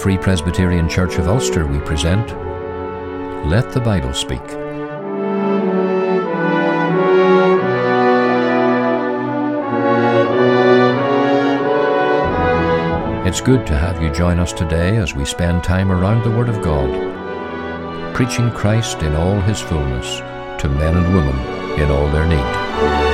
Free Presbyterian Church of Ulster, we present Let the Bible Speak. It's good to have you join us today as we spend time around the Word of God, preaching Christ in all His fullness to men and women in all their need.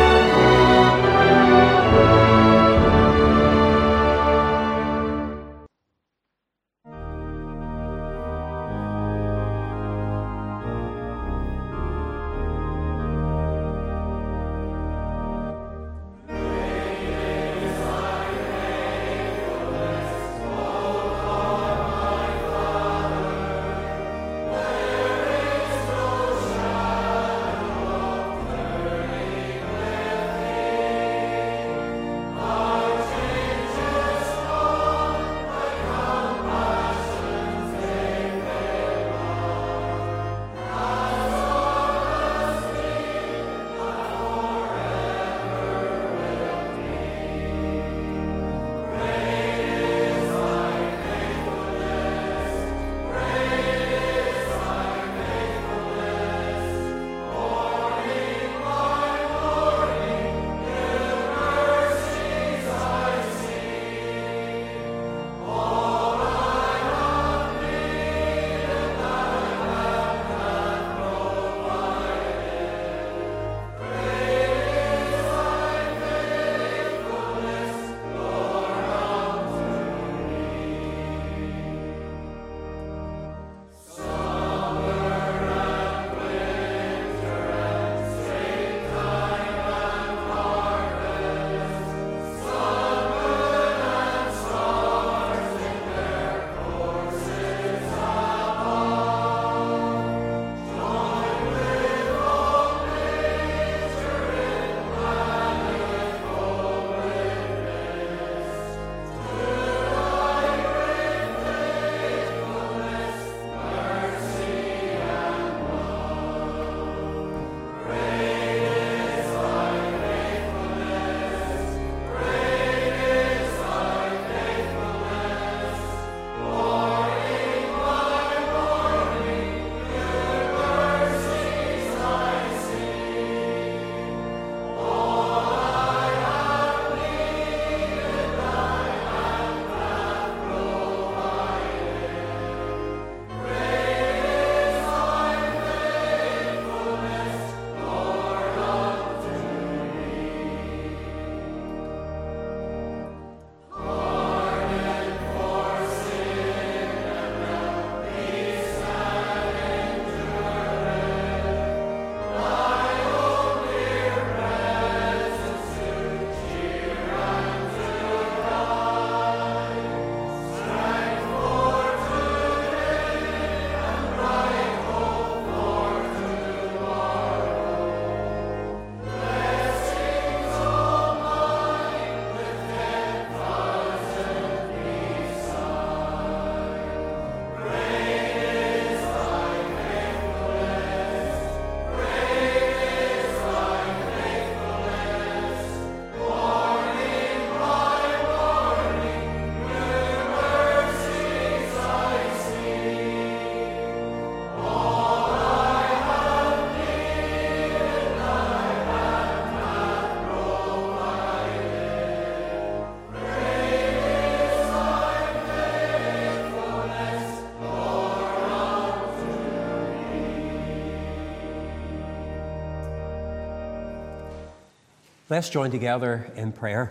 Let's join together in prayer.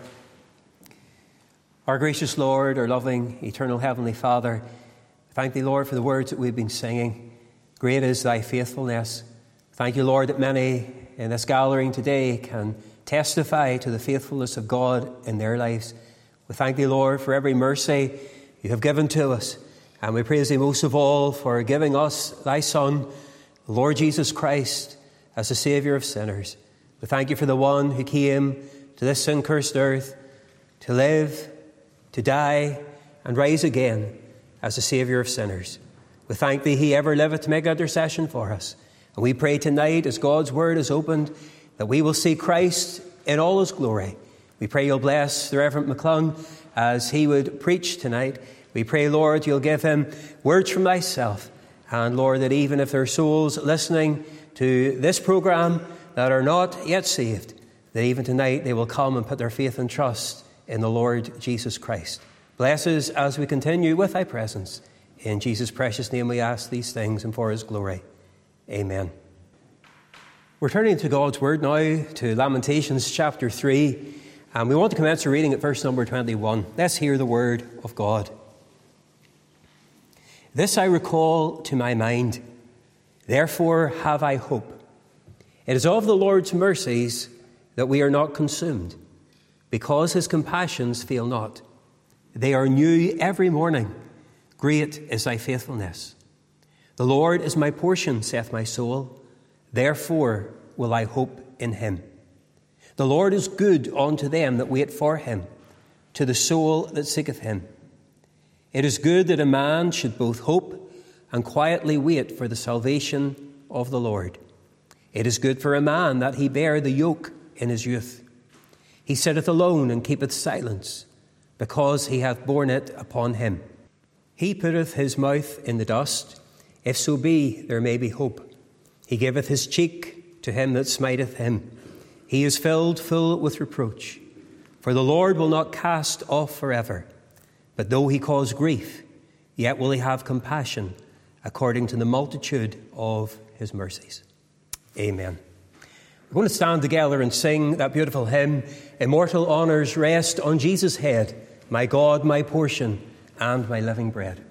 Our gracious Lord, our loving, eternal Heavenly Father, thank Thee, Lord, for the words that we've been singing. Great is Thy faithfulness. Thank You, Lord, that many in this gathering today can testify to the faithfulness of God in their lives. We thank Thee, Lord, for every mercy You have given to us. And we praise Thee most of all for giving us Thy Son, the Lord Jesus Christ, as the Saviour of sinners. We thank You for the one who came to this sin-cursed earth to live, to die, and rise again as the Saviour of sinners. We thank Thee He ever liveth to make intercession for us. And we pray tonight, as God's Word is opened, that we will see Christ in all His glory. We pray You'll bless the Reverend McClung as he would preach tonight. We pray, Lord, you'll give him words from thyself. And Lord, that even if there are souls listening to this program that are not yet saved, that even tonight they will come and put their faith and trust in the Lord Jesus Christ. Bless us as we continue with thy presence. In Jesus' precious name we ask these things and for his glory. Amen. We're turning to God's word now, to Lamentations chapter 3. And we want to commence our reading at verse number 21. Let's hear the word of God. This I recall to my mind, therefore have I hope. It is of the Lord's mercies that we are not consumed, because his compassions fail not. They are new every morning. Great is thy faithfulness. The Lord is my portion, saith my soul. Therefore will I hope in him. The Lord is good unto them that wait for him, to the soul that seeketh him. It is good that a man should both hope and quietly wait for the salvation of the Lord. It is good for a man that he bear the yoke in his youth. He sitteth alone and keepeth silence, because he hath borne it upon him. He putteth his mouth in the dust, if so be there may be hope. He giveth his cheek to him that smiteth him. He is filled full with reproach. For the Lord will not cast off forever. But though he cause grief, yet will he have compassion according to the multitude of his mercies. Amen. We're going to stand together and sing that beautiful hymn, Immortal Honours Rest on Jesus' Head, my God, my portion, and my living bread.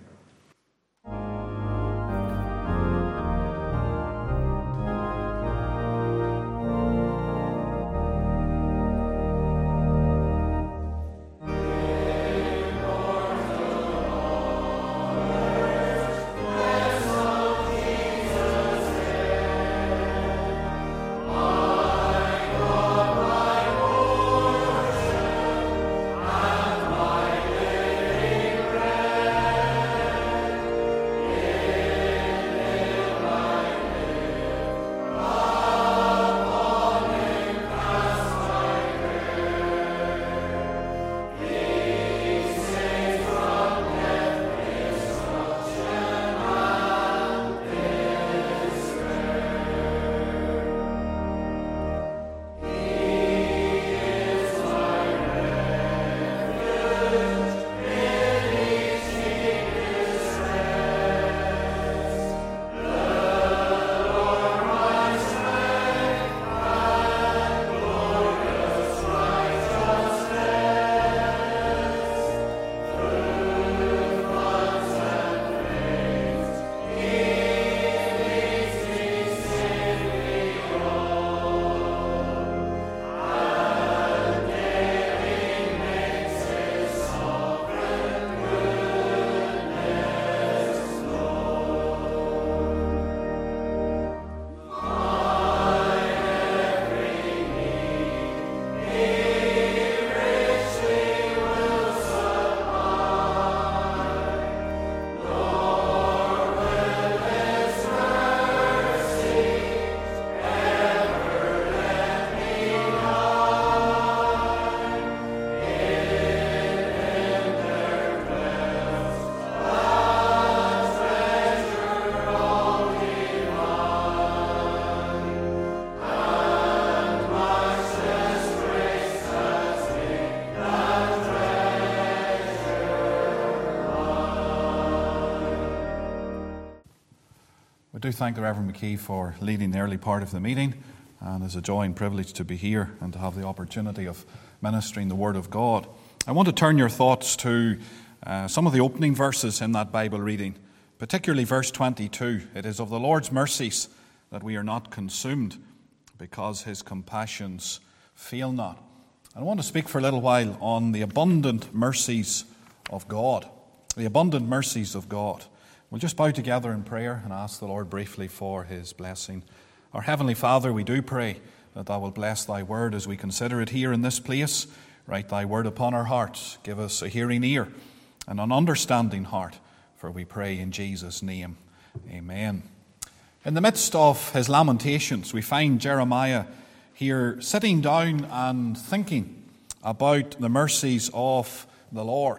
We do thank the Reverend McKee for leading the early part of the meeting, and it's a joy and privilege to be here and to have the opportunity of ministering the Word of God. I want to turn your thoughts to some of the opening verses in that Bible reading, particularly verse 22. It is of the Lord's mercies that we are not consumed, because his compassions fail not. And I want to speak for a little while on the abundant mercies of God. The abundant mercies of God. We'll just bow together in prayer and ask the Lord briefly for his blessing. Our Heavenly Father, we do pray that thou wilt bless thy word as we consider it here in this place. Write thy word upon our hearts. Give us a hearing ear and an understanding heart, for we pray in Jesus' name. Amen. In the midst of his lamentations, we find Jeremiah here sitting down and thinking about the mercies of the Lord.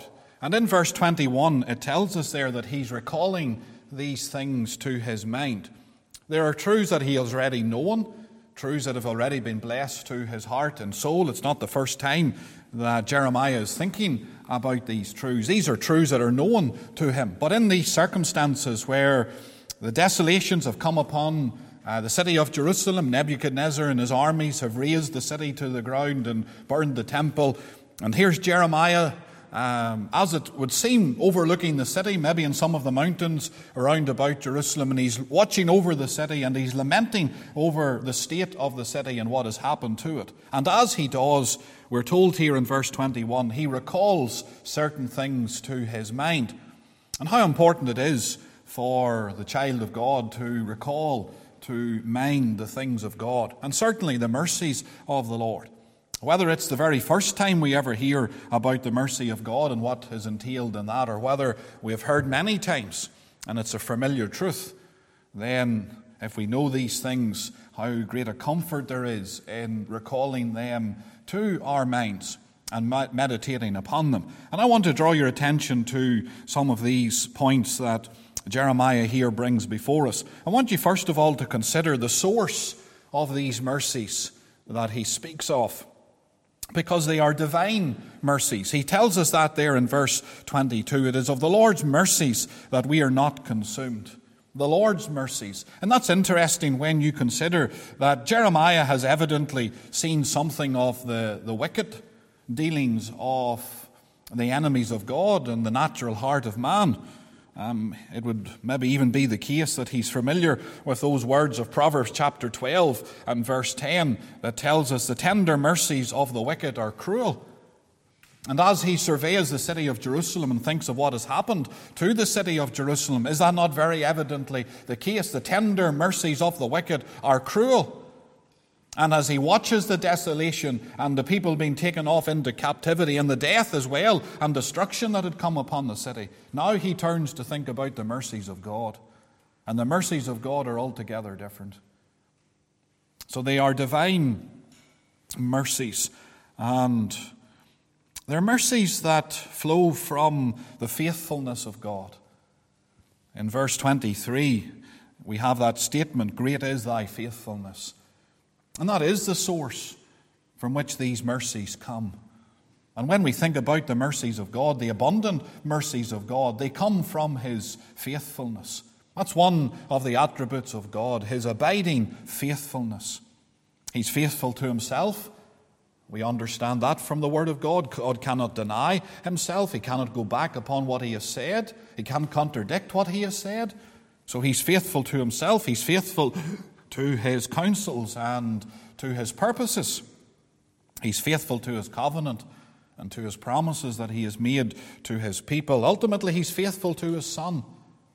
And in verse 21, it tells us there that he's recalling these things to his mind. There are truths that he has already known, truths that have already been blessed to his heart and soul. It's not the first time that Jeremiah is thinking about these truths. These are truths that are known to him. But in these circumstances where the desolations have come upon the city of Jerusalem, Nebuchadnezzar and his armies have razed the city to the ground and burned the temple. And here's Jeremiah, as it would seem, overlooking the city, maybe in some of the mountains around about Jerusalem, and he's watching over the city and he's lamenting over the state of the city and what has happened to it. And as he does, we're told here in verse 21, he recalls certain things to his mind. And how important it is for the child of God to recall, to mind the things of God, and certainly the mercies of the Lord. Whether it's the very first time we ever hear about the mercy of God and what is entailed in that, or whether we have heard many times and it's a familiar truth, then if we know these things, how great a comfort there is in recalling them to our minds and meditating upon them. And I want to draw your attention to some of these points that Jeremiah here brings before us. I want you first of all to consider the source of these mercies that he speaks of, because they are divine mercies. He tells us that there in verse 22. It is of the Lord's mercies that we are not consumed. The Lord's mercies. And that's interesting when you consider that Jeremiah has evidently seen something of the wicked dealings of the enemies of God and the natural heart of man. It would maybe even be the case that he's familiar with those words of Proverbs chapter 12 and verse 10 that tells us the tender mercies of the wicked are cruel. And as he surveys the city of Jerusalem and thinks of what has happened to the city of Jerusalem, is that not very evidently the case? The tender mercies of the wicked are cruel. And as he watches the desolation and the people being taken off into captivity and the death as well and destruction that had come upon the city, now he turns to think about the mercies of God. And the mercies of God are altogether different. So they are divine mercies. And they're mercies that flow from the faithfulness of God. In verse 23, we have that statement, "Great is thy faithfulness." And that is the source from which these mercies come. And when we think about the mercies of God, the abundant mercies of God, they come from his faithfulness. That's one of the attributes of God, his abiding faithfulness. He's faithful to himself. We understand that from the Word of God. God cannot deny himself. He cannot go back upon what he has said. He can't contradict what he has said. So he's faithful to himself. He's faithful to his counsels and to his purposes. He's faithful to his covenant and to his promises that he has made to his people. Ultimately, he's faithful to his Son,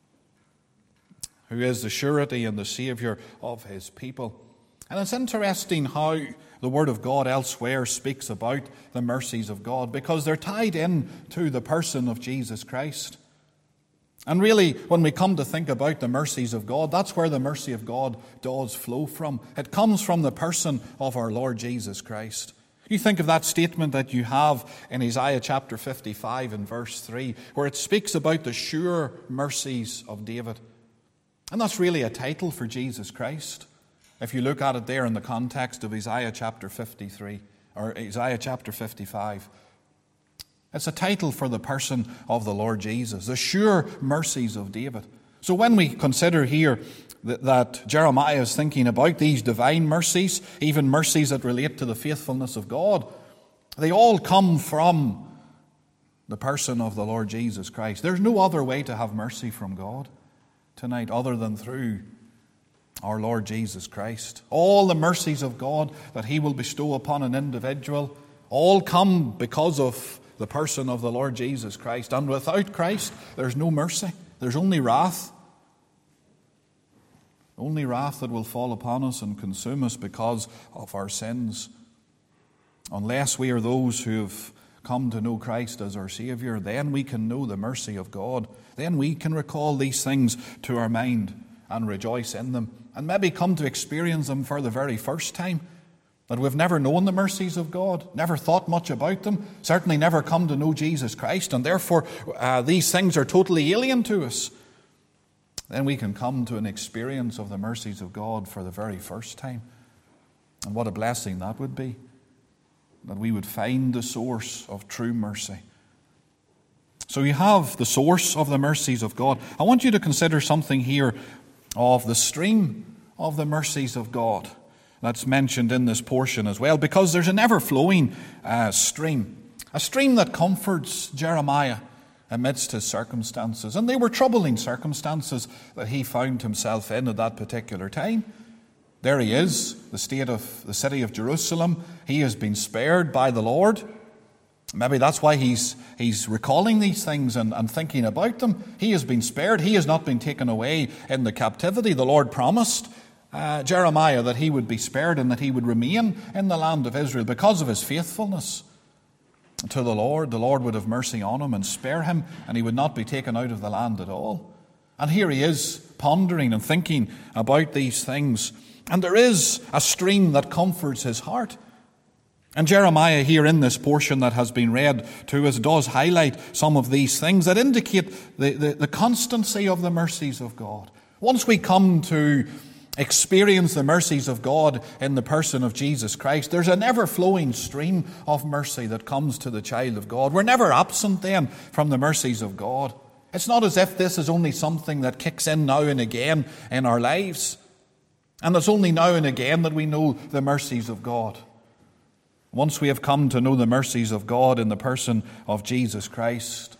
who is the surety and the Saviour of his people. And it's interesting how the Word of God elsewhere speaks about the mercies of God, because they're tied in to the person of Jesus Christ. And really, when we come to think about the mercies of God, that's where the mercy of God does flow from. It comes from the person of our Lord Jesus Christ. You think of that statement that you have in Isaiah chapter 55 and verse 3, where it speaks about the sure mercies of David. And that's really a title for Jesus Christ, if you look at it there in the context of Isaiah chapter 53, or Isaiah chapter 55. It's a title for the person of the Lord Jesus, the sure mercies of David. So when we consider here that Jeremiah is thinking about these divine mercies, even mercies that relate to the faithfulness of God, they all come from the person of the Lord Jesus Christ. There's no other way to have mercy from God tonight other than through our Lord Jesus Christ. All the mercies of God that he will bestow upon an individual all come because of the person of the Lord Jesus Christ. And without Christ, there's no mercy. There's only wrath. Only wrath that will fall upon us and consume us because of our sins. Unless we are those who have come to know Christ as our Saviour, then we can know the mercy of God. Then we can recall these things to our mind and rejoice in them, and maybe come to experience them for the very first time. that we've never known the mercies of God, never thought much about them, certainly never come to know Jesus Christ, and therefore these things are totally alien to us, then we can come to an experience of the mercies of God for the very first time. And what a blessing that would be, that we would find the source of true mercy. So you have the source of the mercies of God. I want you to consider something here of the stream of the mercies of God that's mentioned in this portion as well, because there's an ever-flowing stream, a stream that comforts Jeremiah amidst his circumstances. And they were troubling circumstances that he found himself in at that particular time. There he is, the city of Jerusalem. He has been spared by the Lord. Maybe that's why he's recalling these things and thinking about them. He has been spared. He has not been taken away in the captivity. The Lord promised Jeremiah that he would be spared and that he would remain in the land of Israel because of his faithfulness to the Lord. The Lord would have mercy on him and spare him, and he would not be taken out of the land at all. And here he is pondering and thinking about these things. And there is a stream that comforts his heart. And Jeremiah here in this portion that has been read to us does highlight some of these things that indicate the constancy of the mercies of God. Once we come to experience the mercies of God in the person of Jesus Christ, there's an ever-flowing stream of mercy that comes to the child of God. We're never absent then from the mercies of God. It's not as if this is only something that kicks in now and again in our lives, and it's only now and again that we know the mercies of God. Once we have come to know the mercies of God in the person of Jesus Christ,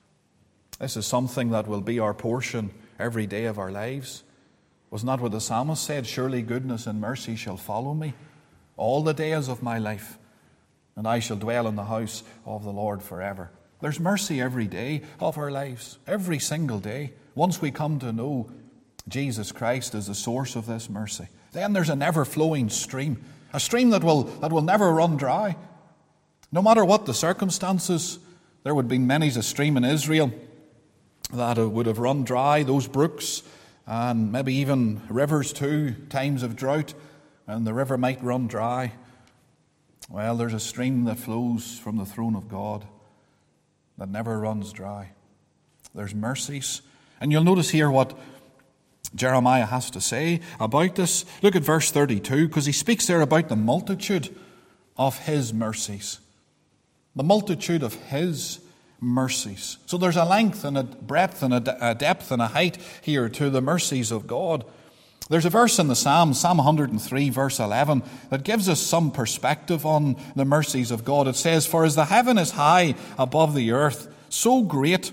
this is something that will be our portion every day of our lives. Wasn't that what the psalmist said? Surely goodness and mercy shall follow me all the days of my life, and I shall dwell in the house of the Lord forever. There's mercy every day of our lives, every single day. Once we come to know Jesus Christ as the source of this mercy, then there's an ever-flowing stream, a stream that will never run dry. No matter what the circumstances, there would be many's a stream in Israel that would have run dry, those brooks, and maybe even rivers too, times of drought, and the river might run dry. Well, there's a stream that flows from the throne of God that never runs dry. There's mercies. And you'll notice here what Jeremiah has to say about this. Look at verse 32, because he speaks there about the multitude of his mercies. The multitude of his mercies. So there's a length and a breadth and a depth and a height here to the mercies of God. There's a verse in the Psalm 103, verse 11, that gives us some perspective on the mercies of God. It says, "For as the heaven is high above the earth, so great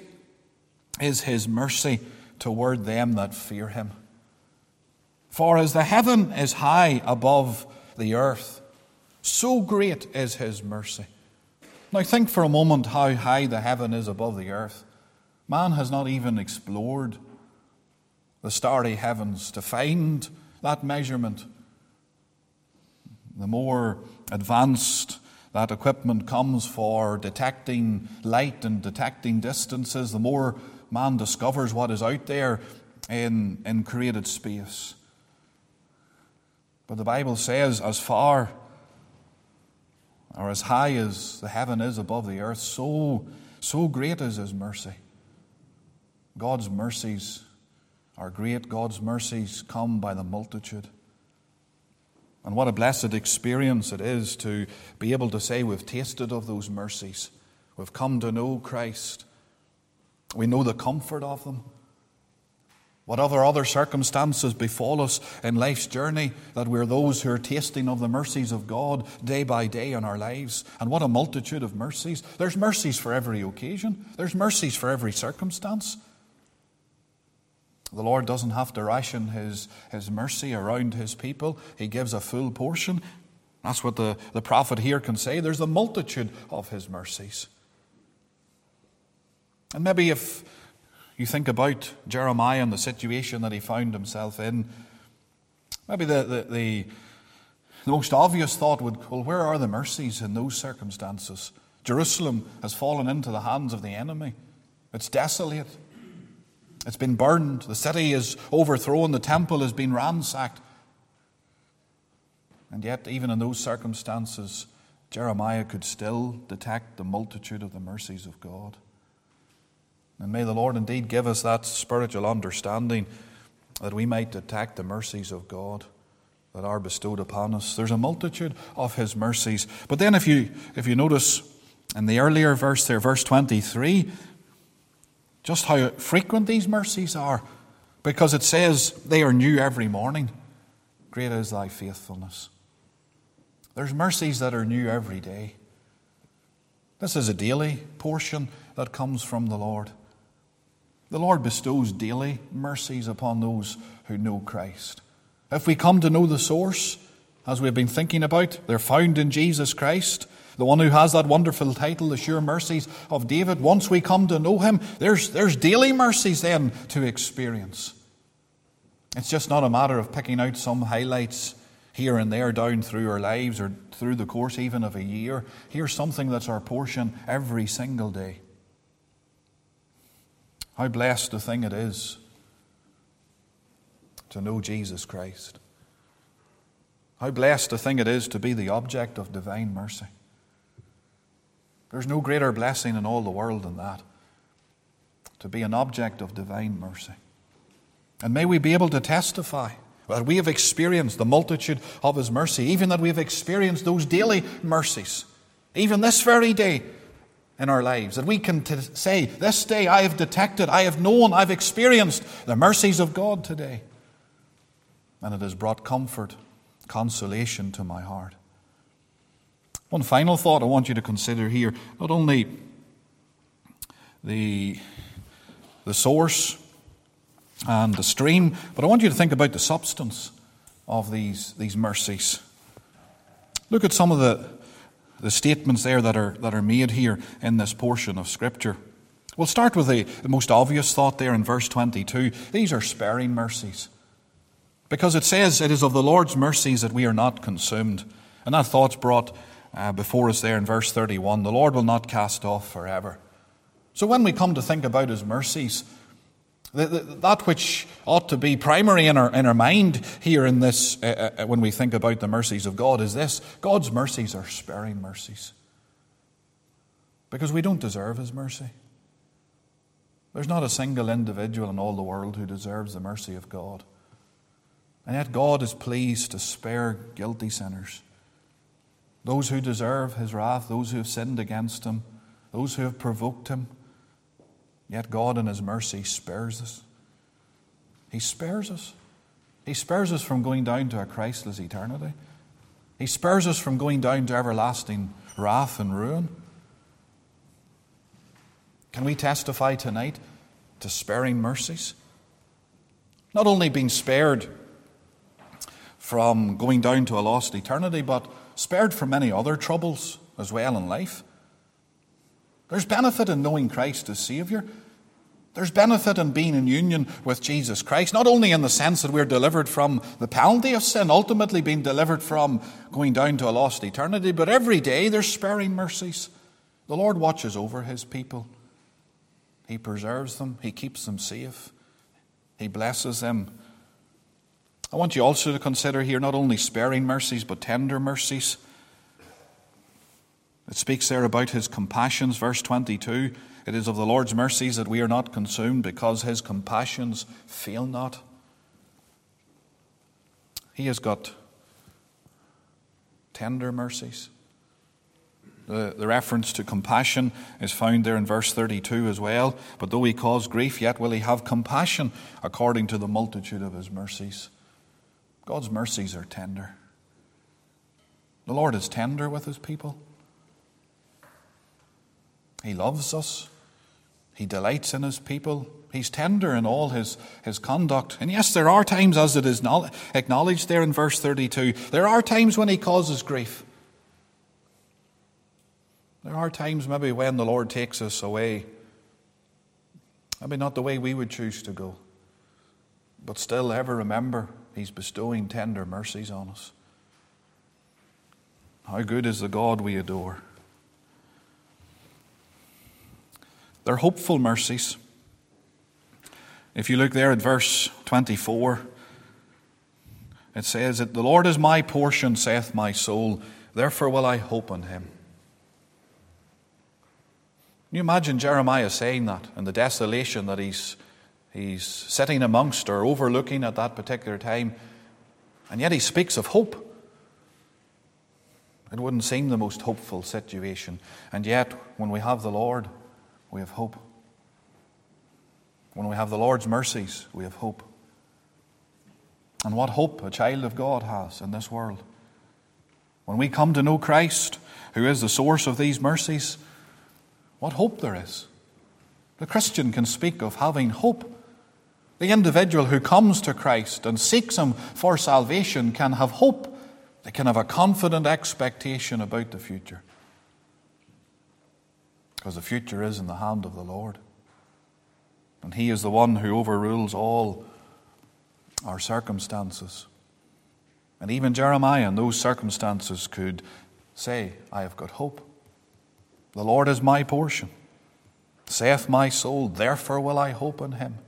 is his mercy toward them that fear him." For as the heaven is high above the earth, so great is his mercy. Now think for a moment how high the heaven is above the earth. Man has not even explored the starry heavens to find that measurement. The more advanced that equipment comes for detecting light and detecting distances, the more man discovers what is out there in created space. But the Bible says, as far or as high as the heaven is above the earth, so great is his mercy. God's mercies are great. God's mercies come by the multitude. And what a blessed experience it is to be able to say we've tasted of those mercies. We've come to know Christ. We know the comfort of them. Whatever other circumstances befall us in life's journey, that we're those who are tasting of the mercies of God day by day in our lives. And what a multitude of mercies. There's mercies for every occasion. There's mercies for every circumstance. The Lord doesn't have to ration his mercy around his people. He gives a full portion. That's what the prophet here can say. There's a multitude of his mercies. And maybe if you think about Jeremiah and the situation that he found himself in, maybe the most obvious thought would, well, where are the mercies in those circumstances? Jerusalem has fallen into the hands of the enemy. It's desolate. It's been burned. The city is overthrown. The temple has been ransacked. And yet, even in those circumstances, Jeremiah could still detect the multitude of the mercies of God. And may the Lord indeed give us that spiritual understanding that we might detect the mercies of God that are bestowed upon us. There's a multitude of His mercies. But then if you notice in the earlier verse there, verse 23, just how frequent these mercies are, because it says they are new every morning. Great is thy faithfulness. There's mercies that are new every day. This is a daily portion that comes from the Lord. The Lord bestows daily mercies upon those who know Christ. If we come to know the source, as we've been thinking about, they're found in Jesus Christ, the one who has that wonderful title, the sure mercies of David. Once we come to know Him, there's daily mercies then to experience. It's just not a matter of picking out some highlights here and there down through our lives or through the course even of a year. Here's something that's our portion every single day. How blessed a thing it is to know Jesus Christ. How blessed a thing it is to be the object of divine mercy. There's no greater blessing in all the world than that, to be an object of divine mercy. And may we be able to testify that we have experienced the multitude of His mercy, even that we have experienced those daily mercies, even this very day in our lives, that we can say, this day I have detected, I have known, I've experienced the mercies of God today. And it has brought comfort, consolation to my heart. One final thought I want you to consider here, not only the source and the stream, but I want you to think about the substance of these mercies. Look at some of the statements there that are made here in this portion of Scripture. We'll start with the most obvious thought there in verse 22. These are sparing mercies. Because it says, it is of the Lord's mercies that we are not consumed. And that thought's brought before us there in verse 31. The Lord will not cast off forever. So when we come to think about His mercies, that which ought to be primary in our mind here in this, when we think about the mercies of God, is this: God's mercies are sparing mercies. Because we don't deserve His mercy. There's not a single individual in all the world who deserves the mercy of God. And yet God is pleased to spare guilty sinners. Those who deserve His wrath, those who have sinned against Him, those who have provoked Him. Yet God in His mercy spares us. He spares us. He spares us from going down to a Christless eternity. He spares us from going down to everlasting wrath and ruin. Can we testify tonight to sparing mercies? Not only being spared from going down to a lost eternity, but spared from many other troubles as well in life. There's benefit in knowing Christ as Saviour. There's benefit in being in union with Jesus Christ, not only in the sense that we're delivered from the penalty of sin, ultimately being delivered from going down to a lost eternity, but every day there's sparing mercies. The Lord watches over His people. He preserves them. He keeps them safe. He blesses them. I want you also to consider here not only sparing mercies, but tender mercies. It speaks there about His compassions, verse 22. It is of the Lord's mercies that we are not consumed, because His compassions fail not. He has got tender mercies. The reference to compassion is found there in verse 32 as well. But though He cause grief, yet will He have compassion according to the multitude of His mercies. God's mercies are tender. The Lord is tender with His people. He loves us. He delights in His people. He's tender in all His conduct. And yes, there are times, as it is acknowledged there in verse 32, there are times when He causes grief. There are times maybe when the Lord takes us away, maybe not the way we would choose to go, but still ever remember He's bestowing tender mercies on us. How good is the God we adore. They're hopeful mercies. If you look there at verse 24, It says that the Lord is my portion, saith my soul, therefore will I hope in him. Can you imagine Jeremiah saying that in the desolation that he's sitting amongst or overlooking at that particular time, and yet he speaks of hope? It wouldn't seem the most hopeful situation, and yet when we have the Lord, we have hope. When we have the Lord's mercies, we have hope. And what hope a child of God has in this world. When we come to know Christ, who is the source of these mercies, what hope there is. The Christian can speak of having hope. The individual who comes to Christ and seeks him for salvation can have hope. They can have a confident expectation about the future. Because the future is in the hand of the Lord. And he is the one who overrules all our circumstances. And even Jeremiah in those circumstances could say, I have got hope. The Lord is my portion. Saith my soul, therefore will I hope in him.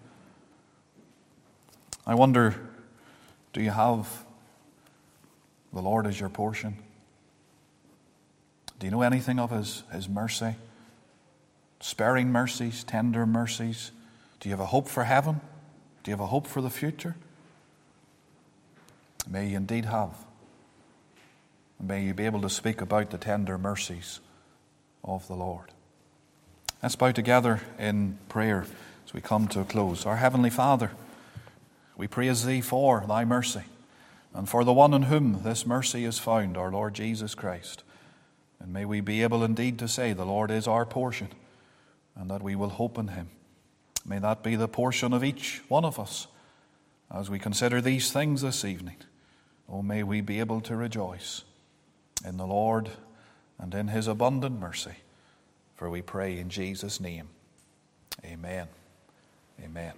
I wonder, do you have the Lord as your portion? Do you know anything of his mercy? Sparing mercies, tender mercies. Do you have a hope for heaven? Do you have a hope for the future? May you indeed have. And may you be able to speak about the tender mercies of the Lord. Let's bow together in prayer as we come to a close. Our Heavenly Father, we praise Thee for Thy mercy and for the one in whom this mercy is found, our Lord Jesus Christ. And may we be able indeed to say the Lord is our portion and that we will hope in Him. May that be the portion of each one of us as we consider these things this evening. Oh, may we be able to rejoice in the Lord and in His abundant mercy. For we pray in Jesus' name. Amen. Amen.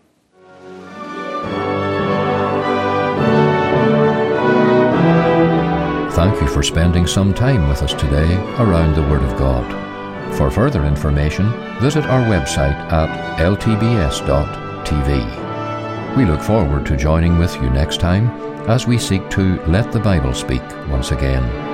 Thank you for spending some time with us today around the Word of God. For further information, visit our website at ltbs.tv. We look forward to joining with you next time as we seek to let the Bible speak once again.